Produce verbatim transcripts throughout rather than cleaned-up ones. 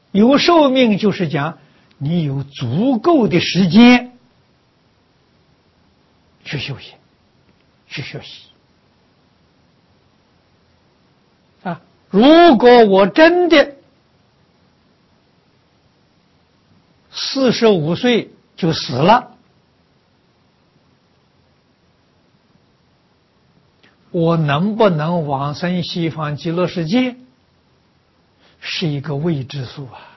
有寿命就是讲你有足够的时间去修行，去学习。啊，如果我真的四十五岁就死了，我能不能往生西方极乐世界，是一个未知数啊。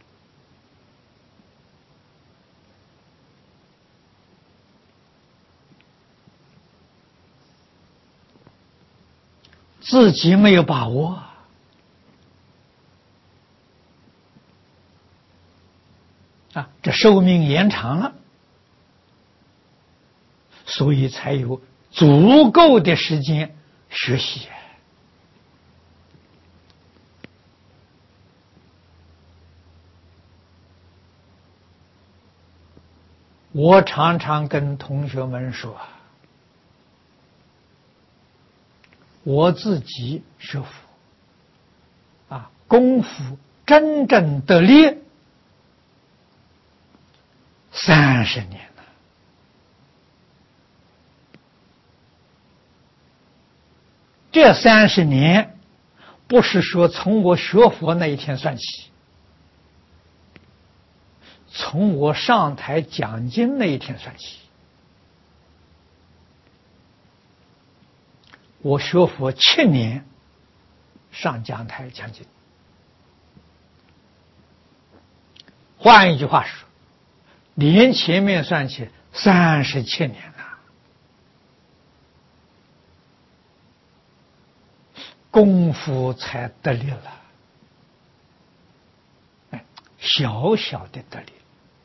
自己没有把握啊，这寿命延长了，所以才有足够的时间学习。我常常跟同学们说，我自己学佛啊，功夫真正得力三十年了。这三十年不是说从我学佛那一天算起，从我上台讲经那一天算起。我学佛七年，上讲台讲经。换一句话说，连前面算起三十七年了，功夫才得力了。哎，小小的得力。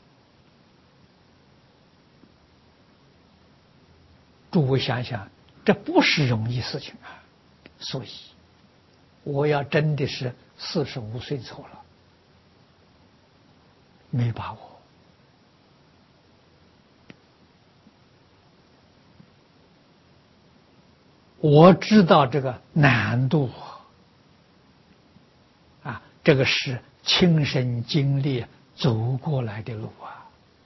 诸位想想，这不是容易事情啊！所以，我要真的是四十五岁走了，没把握。我知道这个难度啊，这个是亲身经历走过来的路啊。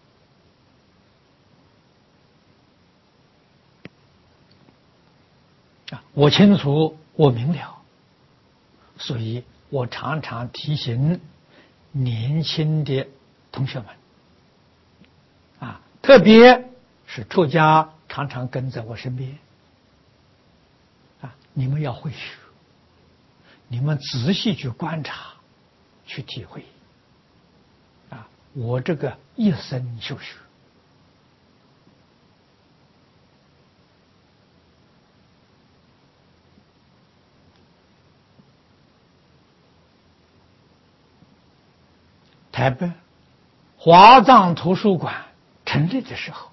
啊，我清楚，我明了，所以我常常提醒年轻的同学们，啊，特别是出家常常跟在我身边，啊，你们要会学，你们仔细去观察，去体会，啊，我这个一生修学。台北华藏图书馆成立的时候，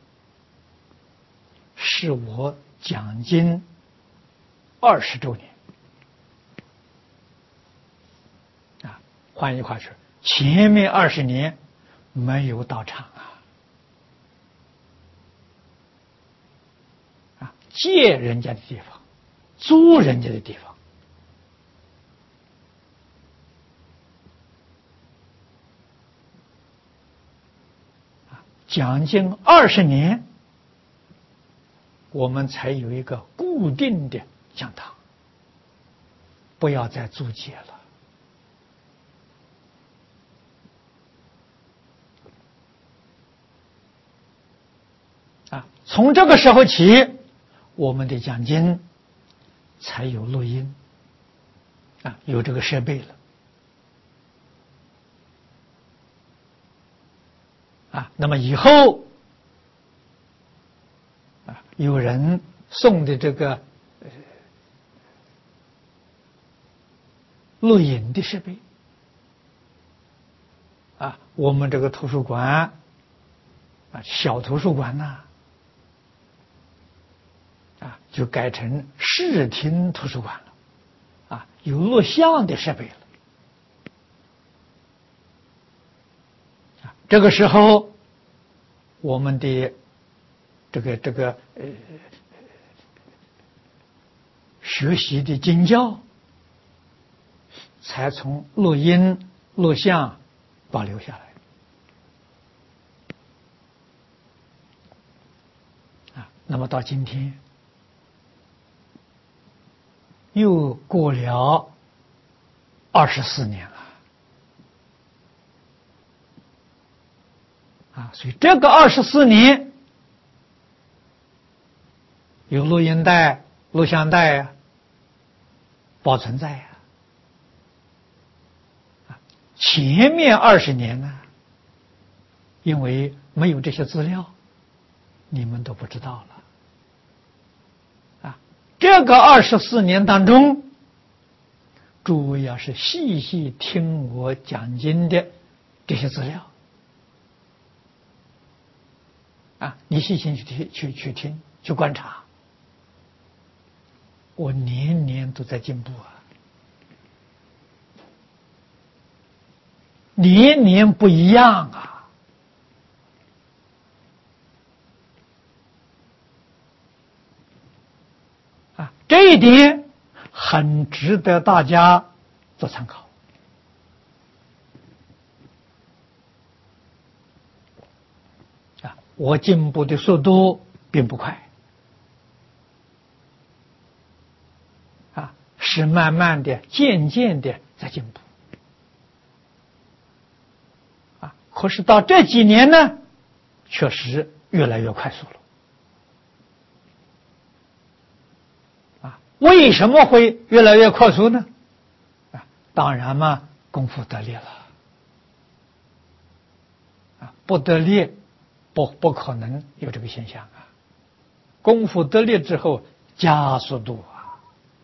是我讲经二十周年啊。换一句话说，前面二十年没有到场啊，啊，借人家的地方，租人家的地方。讲经二十年，我们才有一个固定的讲堂，不要再租借了。啊，从这个时候起，我们的讲经才有录音，啊，有这个设备了。啊，那么以后啊，有人送的这个呃录影的设备啊，我们这个图书馆啊，小图书馆呐、啊，啊，就改成视听图书馆了，啊，有录像的设备了。啊，这个时候，我们的这个这个呃学习的经教，才从录音、录像保留下来。啊，那么到今天又过了二十四年了。啊，所以这个二十四年有录音带、录像带啊，保存在呀。啊，前面二十年呢，因为没有这些资料，你们都不知道了。啊，这个二十四年当中，诸位要是细细听我讲经的这些资料。啊，你细心去听、去去听、去观察，我年年都在进步啊，年年不一样啊！啊，这一点很值得大家做参考。我进步的速度并不快，啊，是慢慢的、渐渐的在进步，啊，可是到这几年呢，确实越来越快速了，啊，为什么会越来越快速呢？啊，当然嘛，功夫得力了，啊，不得力。不不可能有这个现象啊！功夫得力之后，加速度啊！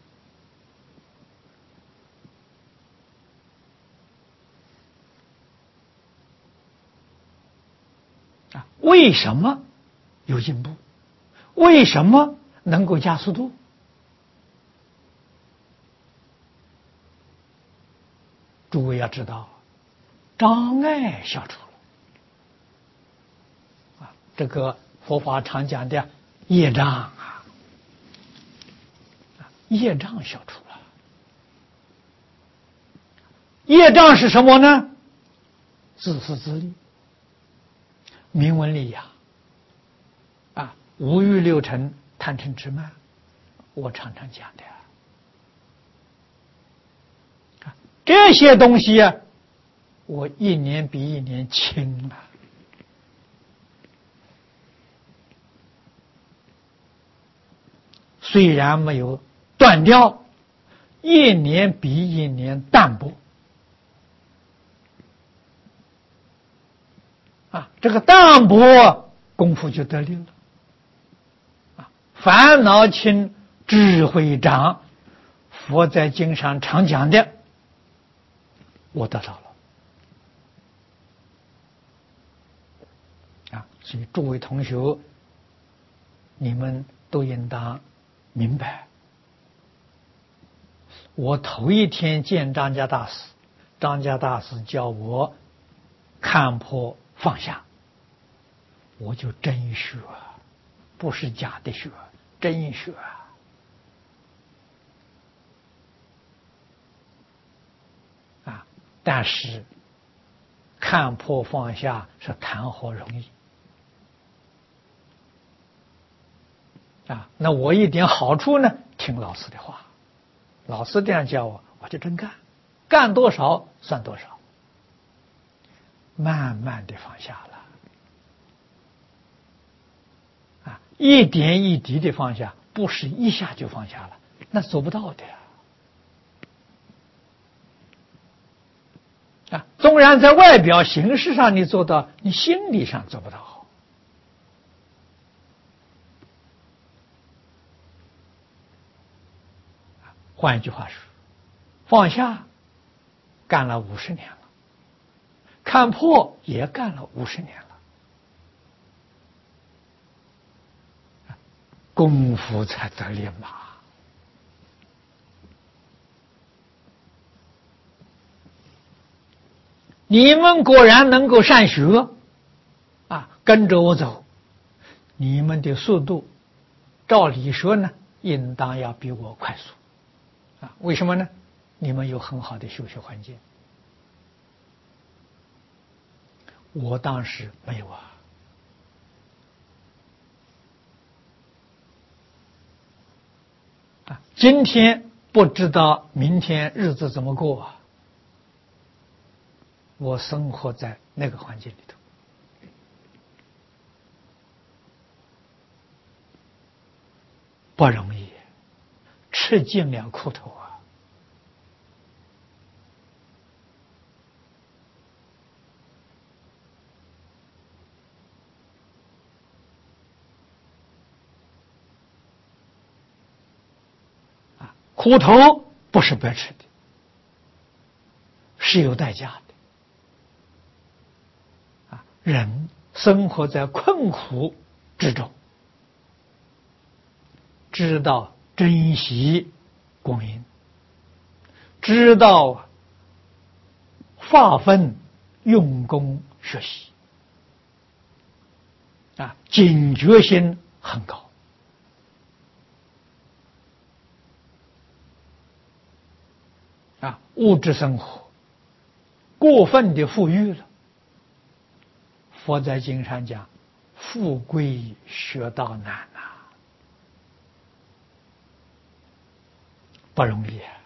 啊，为什么有进步？为什么能够加速度？诸位要知道，障碍消除了。这个佛法常讲的业障啊，业障消除了。业障是什么呢？自私自利、名闻利养啊，五欲六尘、贪嗔痴慢，我常常讲的啊，这些东西啊，我一年比一年轻了。虽然没有断掉，一年比一年淡薄啊，这个淡薄功夫就得力了啊，烦恼轻，智慧长，佛在经上常讲的，我得到了啊，所以诸位同学，你们都应当明白，我头一天见张家大师，张家大师叫我看破放下，我就真学，不是假的学，真学啊！但是看破放下是谈何容易啊！那我一点好处呢？听老师的话，老师这样教我，我就真干，干多少算多少，慢慢的放下了啊，一点一滴的放下，不是一下就放下了，那做不到的啊！纵然在外表形式上你做到，你心理上做不到。换一句话说，放下干了五十年了，看破也干了五十年了，功夫才得力嘛。你们果然能够善学啊，跟着我走，你们的速度照理说呢，应当要比我快速啊。为什么呢？你们有很好的修学环境我当时没有啊。啊，今天不知道明天日子怎么过啊。我生活在那个环境里头，不容易，吃尽了苦头啊！啊，苦头不是白吃的，是有代价的。啊，人生活在困苦之中，知道珍惜光阴，知道发奋用功学习，啊，警觉心很高。啊，物质生活过分的富裕了，佛在经上讲，富贵学道难呐、啊，不容易啊！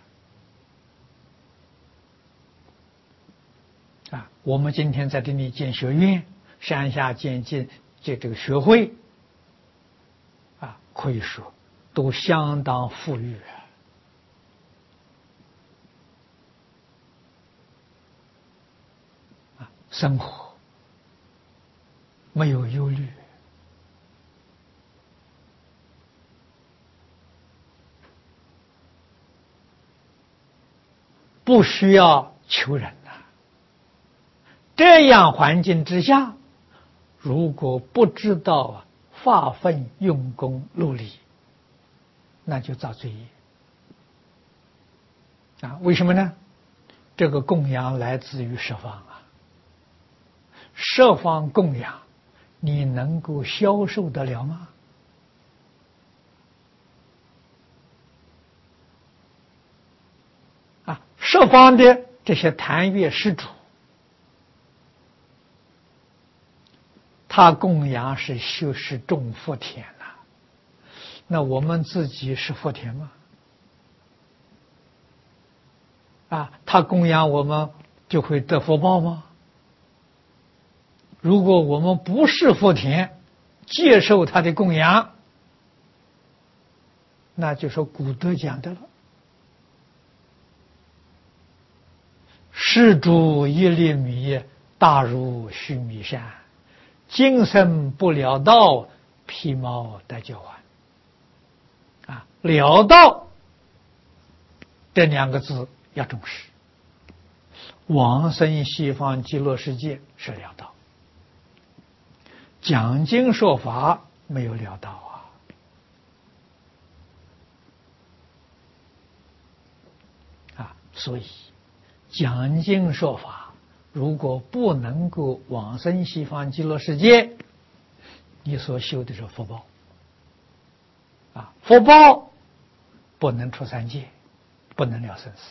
啊，我们今天在这里建学院，山下建建建这个学会，啊，可以说都相当富裕啊。啊，生活没有忧虑，不需要求人呐、啊。这样环境之下，如果不知道啊发奋用功努力，那就造罪业啊！为什么呢？这个供养来自于十方啊，十方供养，你能够消受得了吗？啊，十方的这些坛乐施主，他供养是修是种福田呐、啊，那我们自己是福田吗？啊，他供养我们就会得福报吗？如果我们不是福田，接受他的供养，那就是古德讲的了。施主一粒米，大如须弥山，今生不了道，披毛戴脚环。啊，了道这两个字要重视。往生西方极乐世界是了道，讲经说法没有了道啊！啊，所以讲经说法如果不能够往生西方极乐世界，你所修的是福报啊，福报不能出三界，不能了生死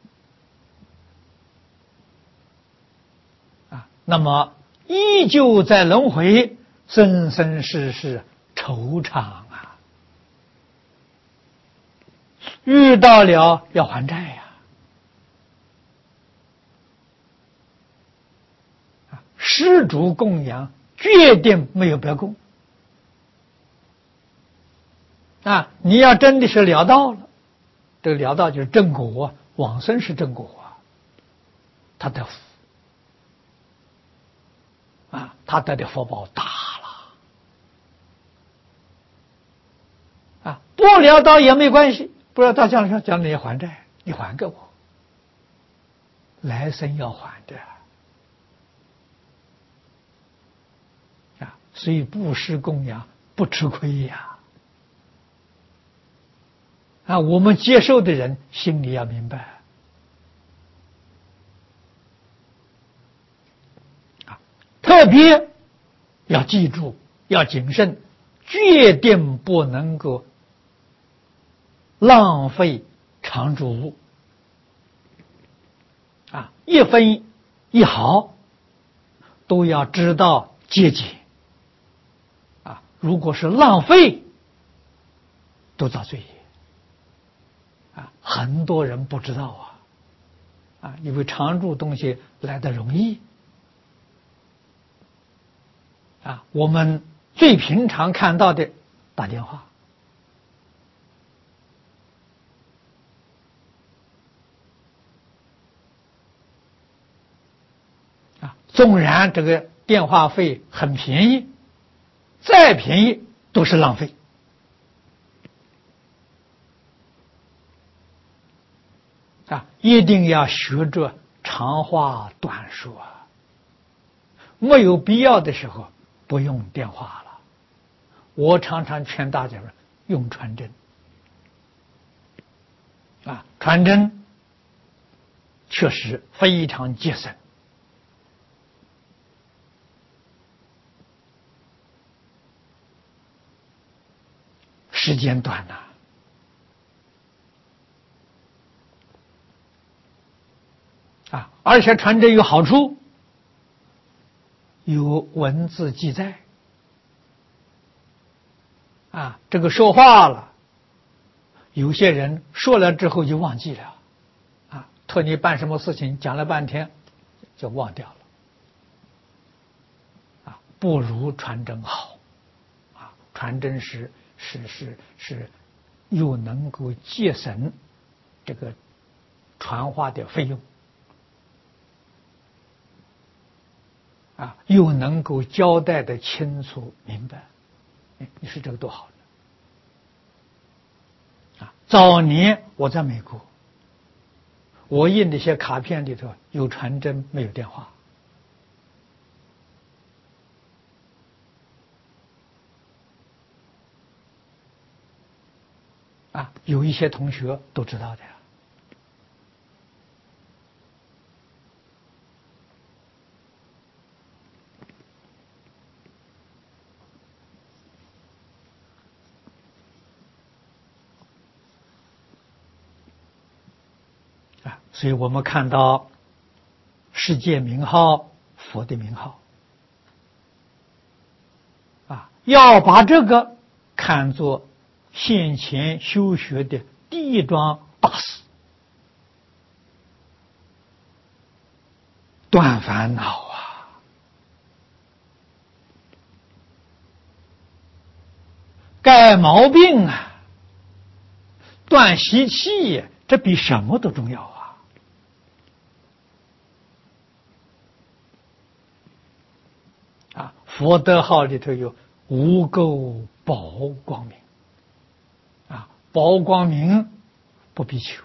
啊，那么依旧在轮回，生生世世惆怅啊，遇到了要还债呀、啊，施主供养决定没有白供啊！你要真的是了道了，这个了道就是正果啊，往生是正果啊，他得福啊，他得的福报大了啊！不了道也没关系，不了道将来将来也还债，你还给我，来生要还的啊！所以布施供养不吃亏呀。啊，我们接受的人心里要明白啊，特别要记住，要谨慎，决定不能够浪费常住物啊，一分一毫都要知道节俭啊！如果是浪费，都遭罪业啊！很多人不知道啊啊！因为常住东西来得容易啊，我们最平常看到的打电话啊，纵然这个电话费很便宜，再便宜都是浪费啊！一定要学着长话短说，没有必要的时候不用电话了。我常常劝大家用传真啊，传真确实非常节省，时间短呐、啊，而且传真有好处，有文字记载啊，这个说话了，有些人说了之后就忘记了啊，托你办什么事情，讲了半天就忘掉了啊，不如传真好啊，传真是是是是又能够节省这个传话的费用啊，又能够交代的清楚明白，你说这个多好啊！早年我在美国，我印的些卡片里头有传真，没有电话啊，有一些同学都知道的呀。啊，所以我们看到世界名号、佛的名号啊，要把这个看作现前修学的第一桩大事，断烦恼啊，改毛病啊，断习气呀，这比什么都重要啊！啊，佛德号里头有无垢宝光明啊，宝光明不必求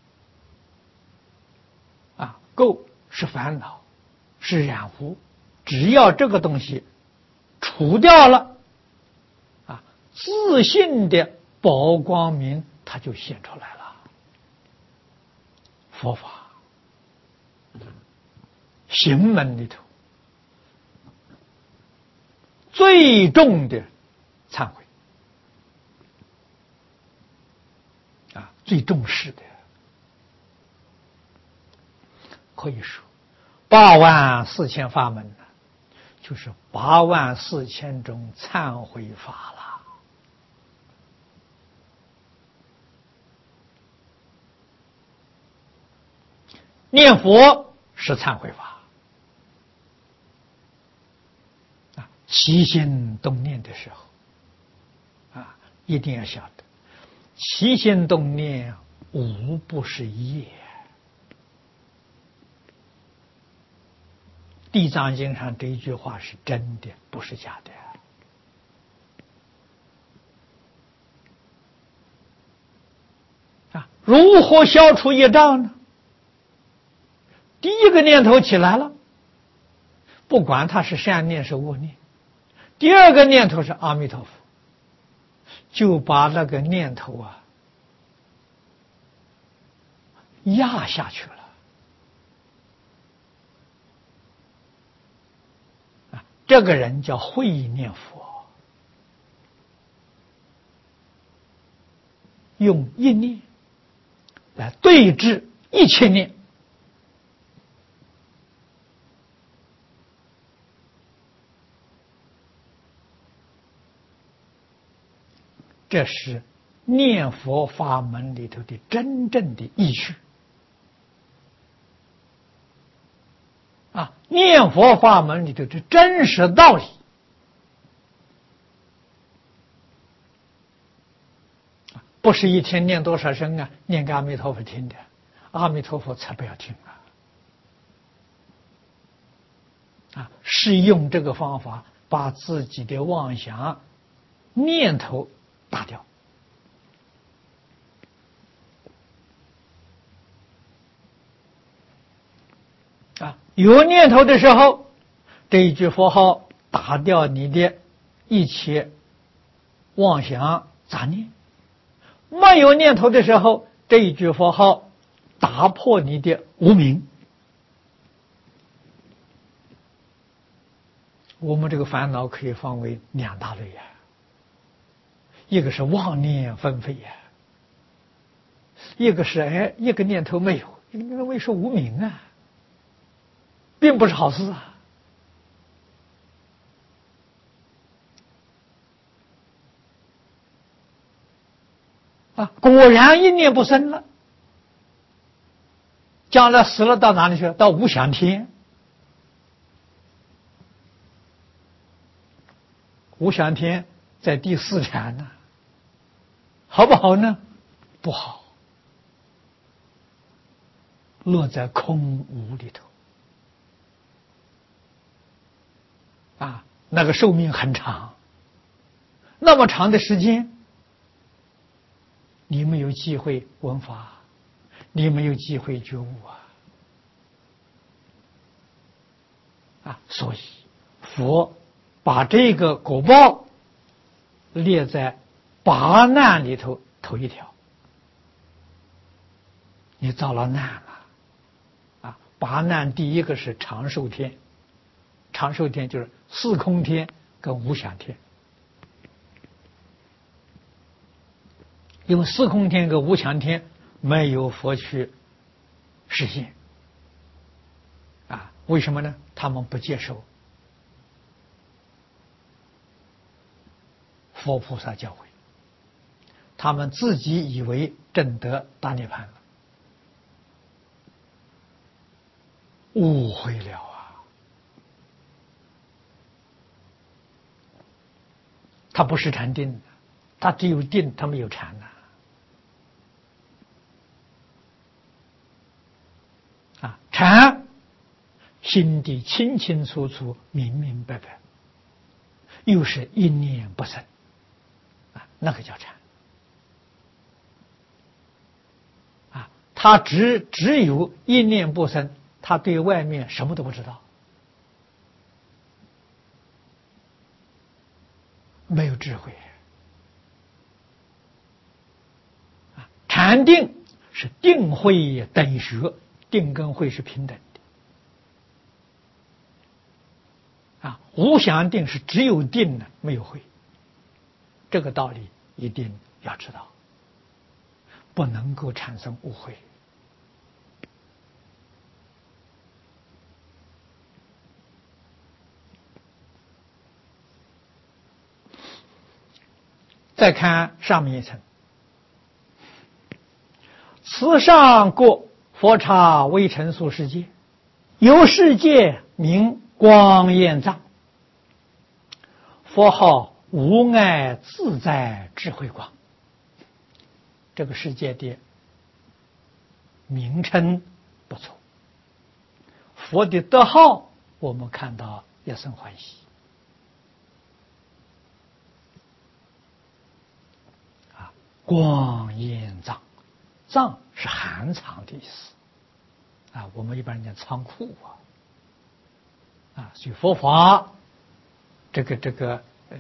啊，垢是烦恼，是染污，只要这个东西除掉了啊，自信的宝光明它就现出来了。佛法行门里头最重的忏悔啊，最重视的，可以说八万四千法门呢，就是八万四千种忏悔法了。念佛是忏悔法啊，起心动念的时候啊，一定要晓得，起心动念无不是业。地藏经上这一句话是真的，不是假的啊！如何消除业障呢？第一个念头起来了，不管它是善念是恶念，第二个念头是阿弥陀佛，就把那个念头啊压下去了啊！这个人叫慧念佛，用一念来对治一切念这是念佛法门里头的真正的意趣啊！念佛法门里头的真实道理，不是一天念多少声啊，念给阿弥陀佛听的，阿弥陀佛才不要听啊！啊，是用这个方法把自己的妄想念头打掉。啊，有念头的时候，这一句佛号打掉你的一切妄想杂念；没有念头的时候，这一句佛号打破你的无明。我们这个烦恼可以分为两大类呀，一个是妄念纷飞呀，一个是哎一个念头没有，一个念头没有是无明啊，并不是好事啊。啊，果然一念不生了，将来死了到哪里去？到无想天。无想天在第四禅呢，好不好呢？不好，落在空无里头啊，那个寿命很长，那么长的时间，你没有机会闻法，你没有机会觉悟啊！啊，所以佛把这个果报列在八难里头头一条。你遭了难了啊！八难第一个是长寿天，长寿天就是四空天跟无想天。因为四空天跟无想天没有佛去实现啊，为什么呢？他们不接受佛菩萨教诲，他们自己以为证得大涅槃了，误会了啊！他不是禅定的，他只有定，他没有禅呐。啊，禅心地清清楚楚、明明白白，又是一念不生，啊，那个叫禅。啊，他只只有一念不生，他对外面什么都不知道，没有智慧。啊，禅定是定慧等学，定跟慧是平等的。啊，无想定是只有定呢，没有慧。这个道理一定要知道，不能够产生误会。再看上面一层，此上过佛刹微尘数世界，有世界名光焰藏，佛号无碍自在智慧光。这个世界的名称不错，佛的德号我们看到也甚欢喜。啊，光焰藏，藏是含藏的意思啊，我们一般人讲仓库啊，啊，所以佛法这个这个呃，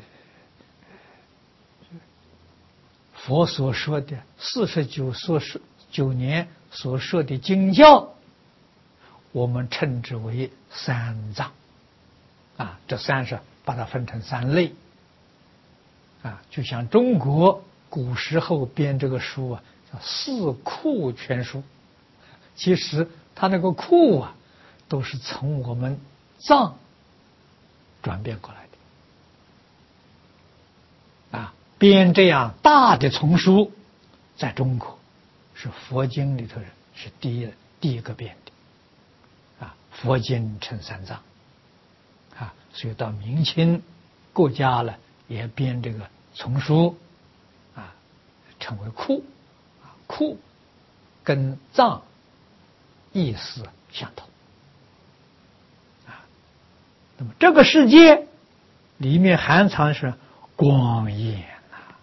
佛所说的四十九所说九年所说的经教，我们称之为三藏啊，这三是把它分成三类啊，就像中国古时候编这个书啊，叫四库全书，其实它那个库啊，都是从我们藏转变过来的啊。 编这样大的丛书，在中国是佛经里头人是第一第一个编的啊，佛经成三藏啊，所以到明清各家了也编这个丛书啊，称为库啊，库跟藏意思相同啊。那么这个世界里面含藏是光焰呐、啊，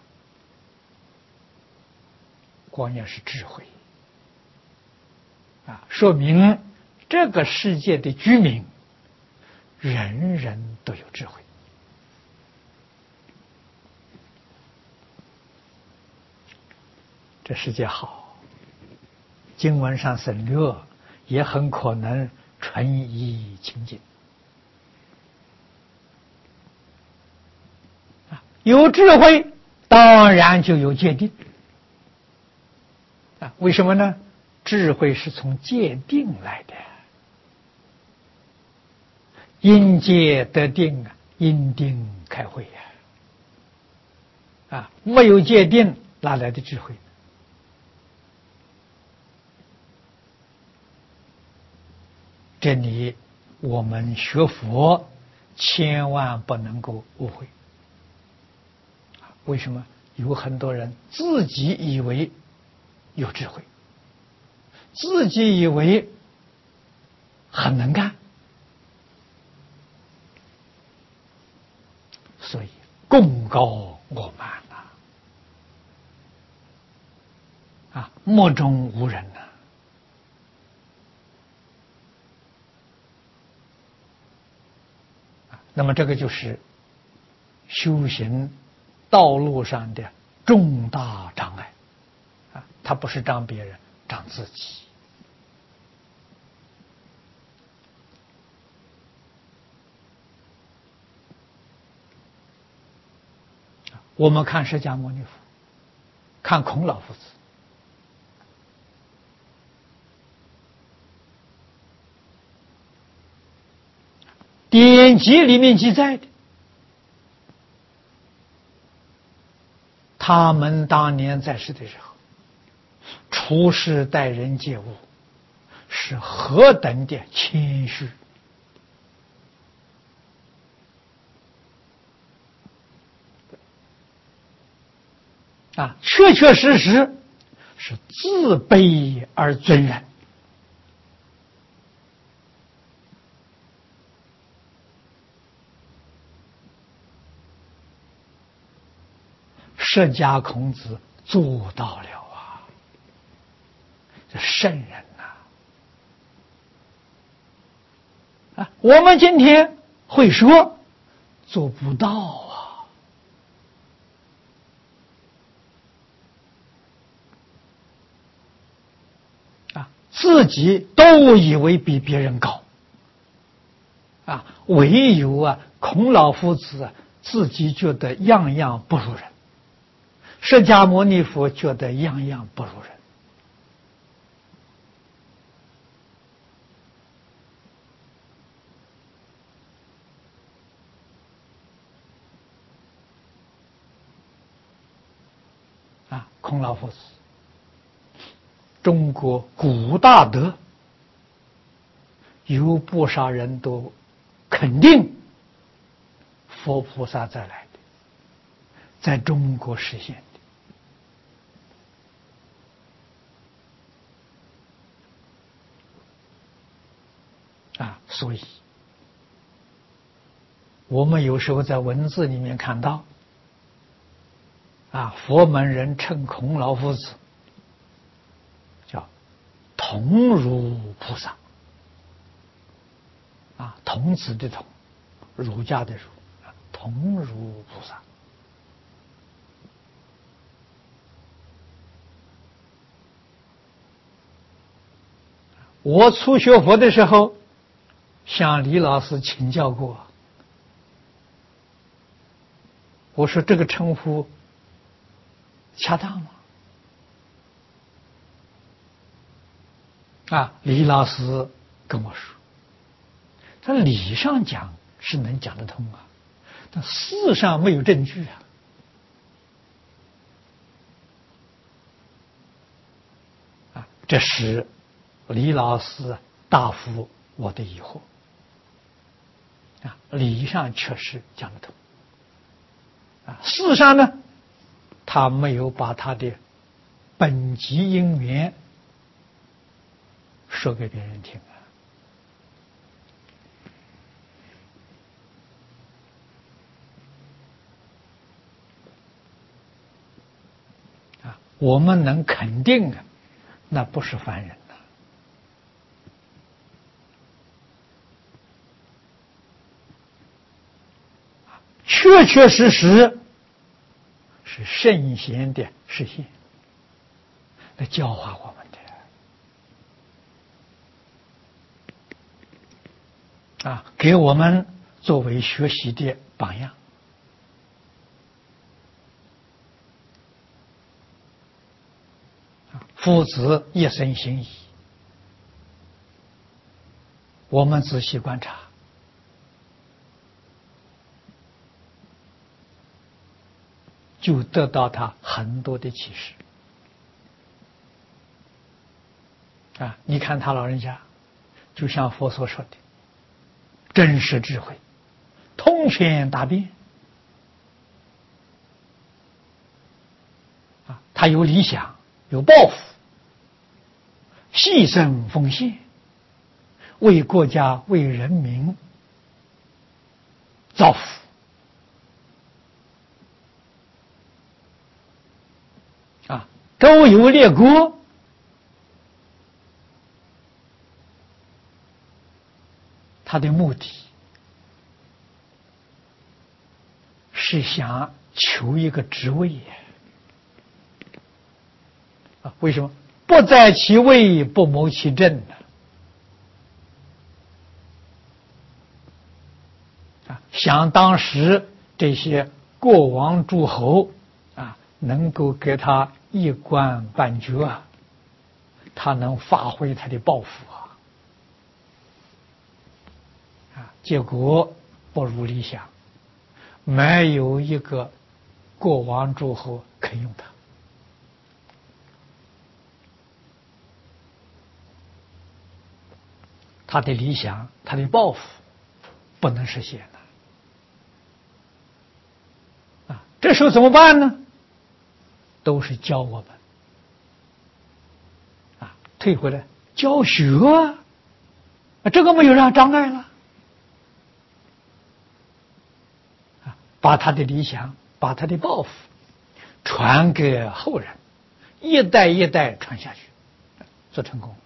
光焰是智慧啊，说明这个世界的居民人人都有智慧。这世界好，经文上省略，也很可能纯一清净。有智慧，当然就有戒定啊！为什么呢？智慧是从戒定来的，因戒得定啊，因定开慧呀！啊，没有戒定，哪来的智慧？这里我们学佛千万不能够误会。为什么有很多人自己以为有智慧，自己以为很能干，所以功高我慢呐，啊，目中无人呐。那么这个就是修行道路上的重大障碍啊，它不是障别人，障自己。我们看释迦牟尼佛，看孔老夫子，典籍里面记载的，他们当年在世的时候，处事待人接物是何等的谦虚啊！确确实实是自卑而尊人。释迦孔子做到了啊！这圣人呐！啊，我们今天会说，做不到啊！啊，自己都以为比别人高啊，唯有啊，孔老夫子啊，自己觉得样样不如人。释迦牟尼佛觉得样样不如人啊！孔老夫子，中国古大德，有不少人都肯定佛菩萨再来的，在中国实现的啊！所以我们有时候在文字里面看到啊，佛门人称孔老夫子叫童如菩萨啊，童子的童，儒家的儒，童如菩萨。我初学佛的时候，向李老师请教过，我说这个称呼恰当吗？啊，李老师跟我说，他理上讲是能讲得通啊，但事上没有证据啊。 这是李老师答复我的疑惑啊，理上确实讲得通啊，事实上呢，他没有把他的本集因缘说给别人听啊，啊，我们能肯定啊，那不是凡人呐，确确实实是圣贤的实现来教化我们的啊，给我们作为学习的榜样啊，父子一生行仪，我们仔细观察，就得到他很多的启示啊！你看他老人家，就像佛所说的，真实智慧，通权达变啊！他有理想，有抱负，牺牲奉献，为国家、为人民造福。啊，周游列国，他的目的是想求一个职位啊？为什么？不在其位，不谋其政呢？啊，想当时这些过王诸侯啊，能够给他一官半爵啊，他能发挥他的抱负啊，啊，结果不如理想，没有一个过王诸侯肯用他，他的理想，他的抱负不能实现的啊，这时候怎么办呢？都是教我们啊，退回来教学啊，这个没有让障碍了啊，把他的理想，把他的抱负传给后人，一代一代传下去，做成功。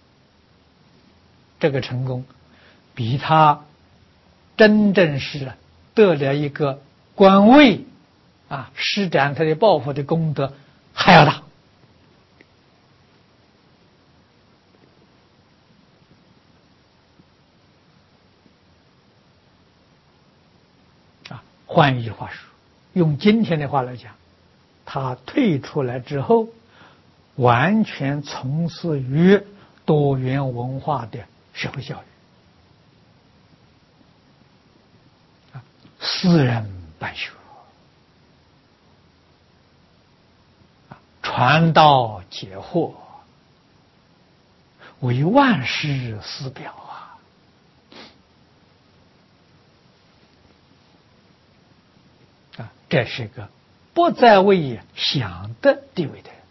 这个成功比他真正是得了一个官位啊，施展他的抱负的功德还要大啊。换一句话说，用今天的话来讲，他退出来之后，完全从事于多元文化的社会教育啊，私人办学啊，传道解惑，为万世思表啊！啊，这是个不在位想的地位的人。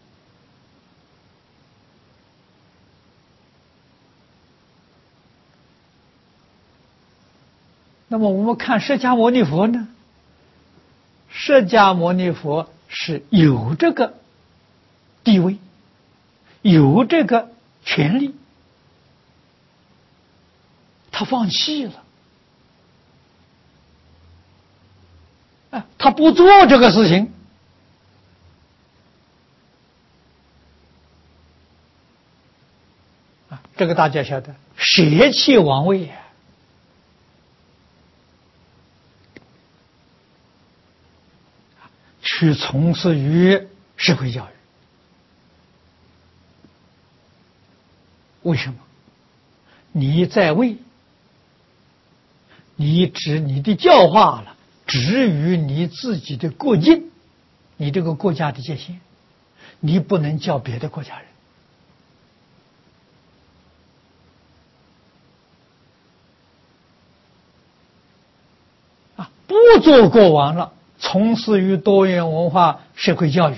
那么我们看释迦牟尼佛呢？释迦牟尼佛是有这个地位，有这个权利，他放弃了，啊，他不做这个事情，啊，这个大家晓得，舍弃王位呀。去从事于社会教育，为什么？你在位，你只你的教化了，止于你自己的国境，你这个国家的界限，你不能教别的国家人不做国王了，从事于多元文化社会教育，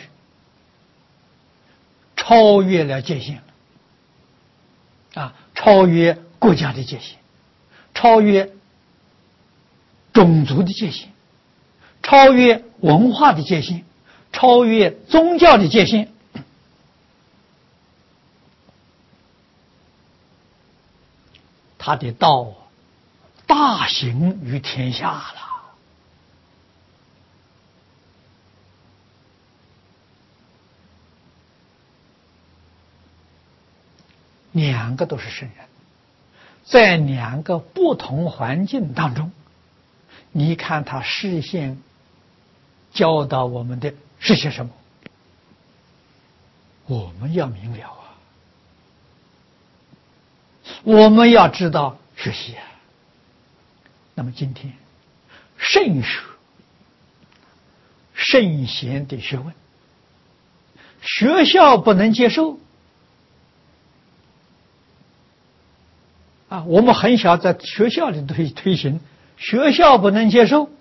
超越了界限了，啊，超越国家的界限，超越种族的界限，超越文化的界限，超越宗教的界限。他的道大行于天下了。两个都是圣人，在两个不同环境当中，你看他视线教导我们的是些什么？我们要明了啊，我们要知道学习啊。那么今天圣学、圣贤的学问，学校不能接受啊！我们很小在学校里推推行，学校不能接受，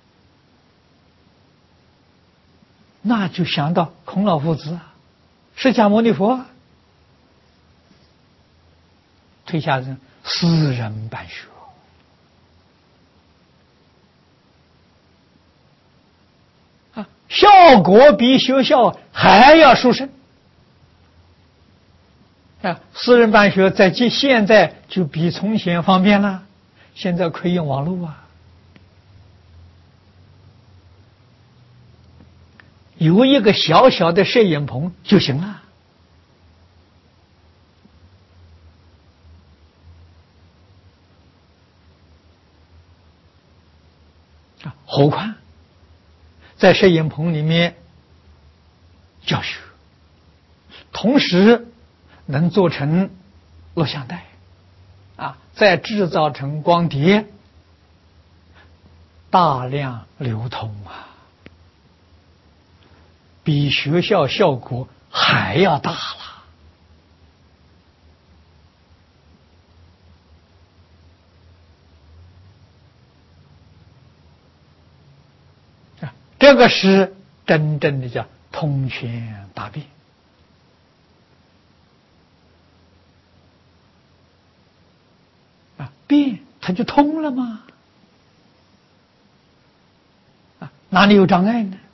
那就想到孔老夫子啊，释迦牟尼佛啊，推下人私人办学啊，效果比学校还要殊胜啊！私人办学在现在就比从前方便了，现在可以用网络啊，有一个小小的摄影棚就行了啊，何况在摄影棚里面教学，同时能做成录像带啊，再制造成光碟，大量流通啊，比学校效果还要大了啊！这个是真正的叫通权达变啊，变它就通了吗？啊，哪里有障碍呢？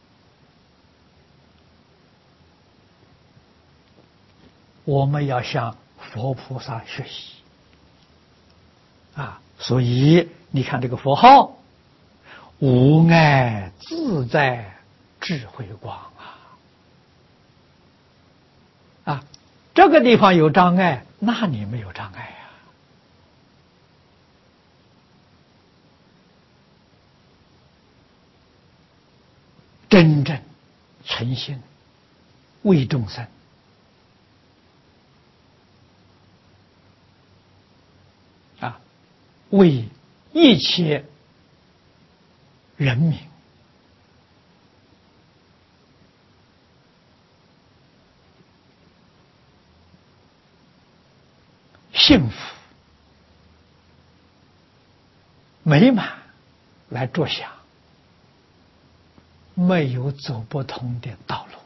我们要向佛菩萨学习啊！所以你看这个佛号，无碍自在智慧光啊！啊，这个地方有障碍，那里没有障碍啊！真正存心为众生啊，为一切人民幸福美满来着想，没有走不通的道路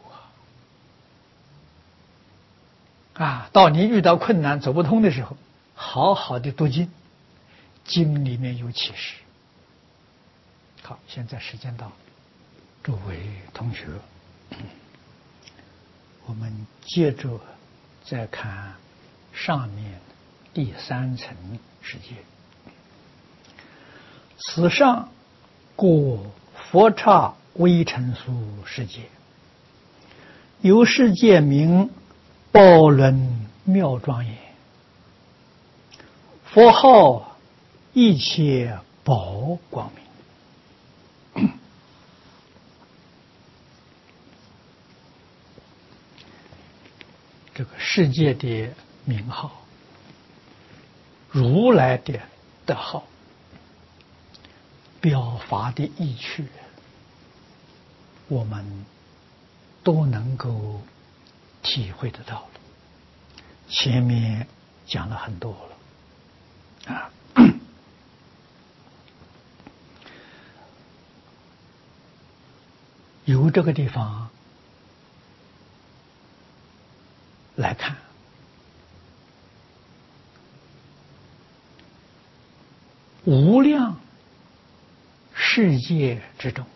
啊！啊，到你遇到困难走不通的时候，好好的读经，经里面有启示。好，现在时间到，诸位同学，我们接着再看上面第三层世界。此上过佛刹微尘数世界，有世界名宝轮妙庄严，佛号一切宝光明。这个世界的名号，如来的德号，表法的意趣，我们都能够体会得到了。前面讲了很多了啊。 由这个地方来看，无量世界之中，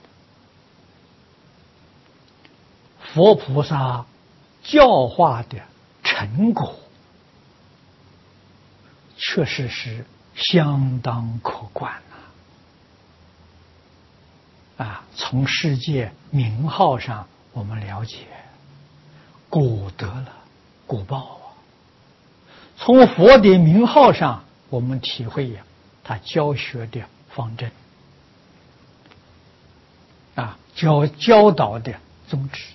佛菩萨教化的成果，确实是相当可观呐！啊，从世界名号上我们了解，果得了果报啊；从佛的名号上我们体会呀，他教学的方针啊，教教导的宗旨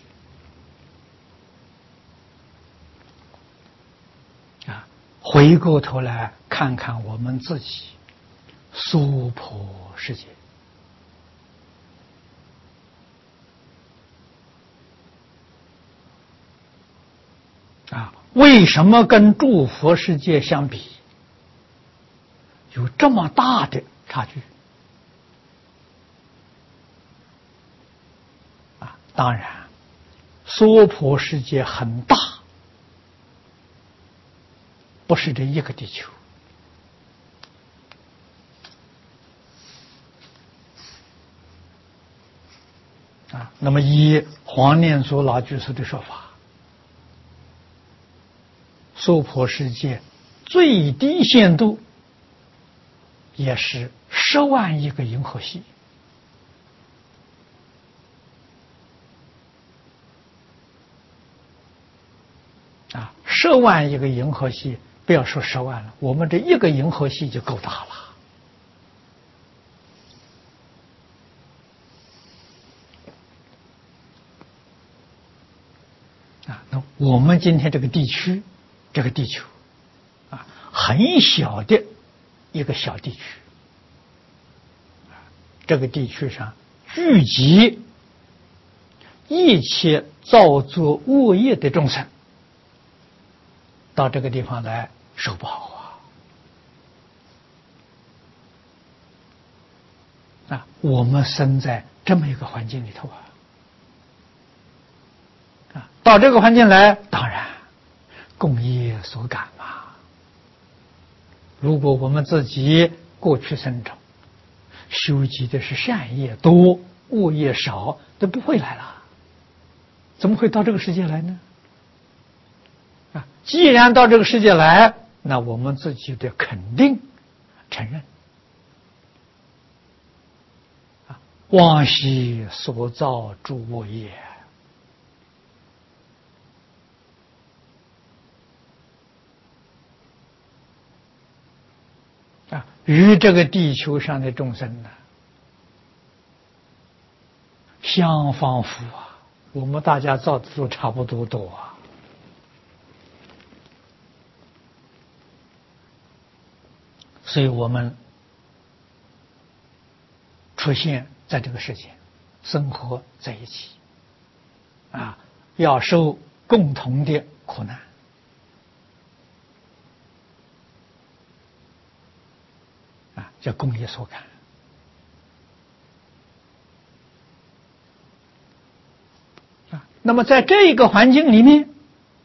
啊。回过头来看看我们自己娑婆世界啊，为什么跟诸佛世界相比有这么大的差距啊？当然，娑婆世界很大，不是这一个地球啊。那么以黄念祖老居士的说法，娑婆世界最低限度也是十万亿个银河系啊，十万亿个银河系，不要说十万了，我们这一个银河系就够大了啊。那我们今天这个地区，这个地球啊，很小的一个小地区，这个地区上聚集一切造作恶业的众生，到这个地方来受报啊！啊，我们生在这么一个环境里头啊，啊，到这个环境来，当然共业所感嘛。如果我们自己过去生中修集的是善业多，恶业少，都不会来了，怎么会到这个世界来呢？啊，既然到这个世界来，那我们自己得肯定承认啊，往昔所造诸恶业啊，与这个地球上的众生呢相仿佛啊，我们大家造的都差不多多啊。所以我们出现在这个世界，生活在一起啊，要受共同的苦难啊，叫共业所感啊。那么在这个环境里面，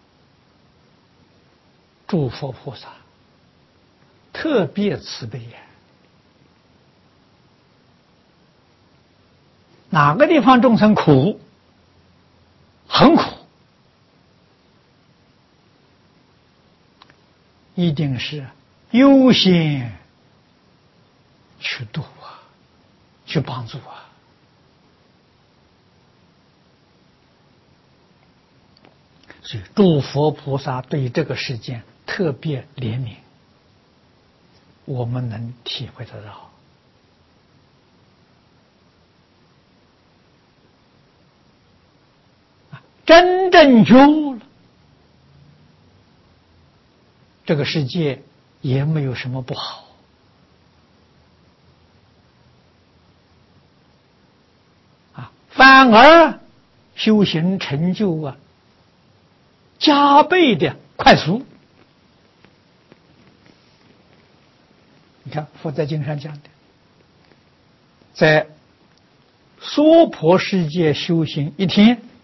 诸佛菩萨特别慈悲呀，哪个地方众生苦，很苦，一定是优先去度啊，去帮助啊。所以诸佛菩萨对这个世界特别怜悯，我们能体会得到。真正觉悟了，这个世界也没有什么不好啊，反而修行成就啊加倍的快速。你看佛在经上讲的，在娑婆世界修行一天，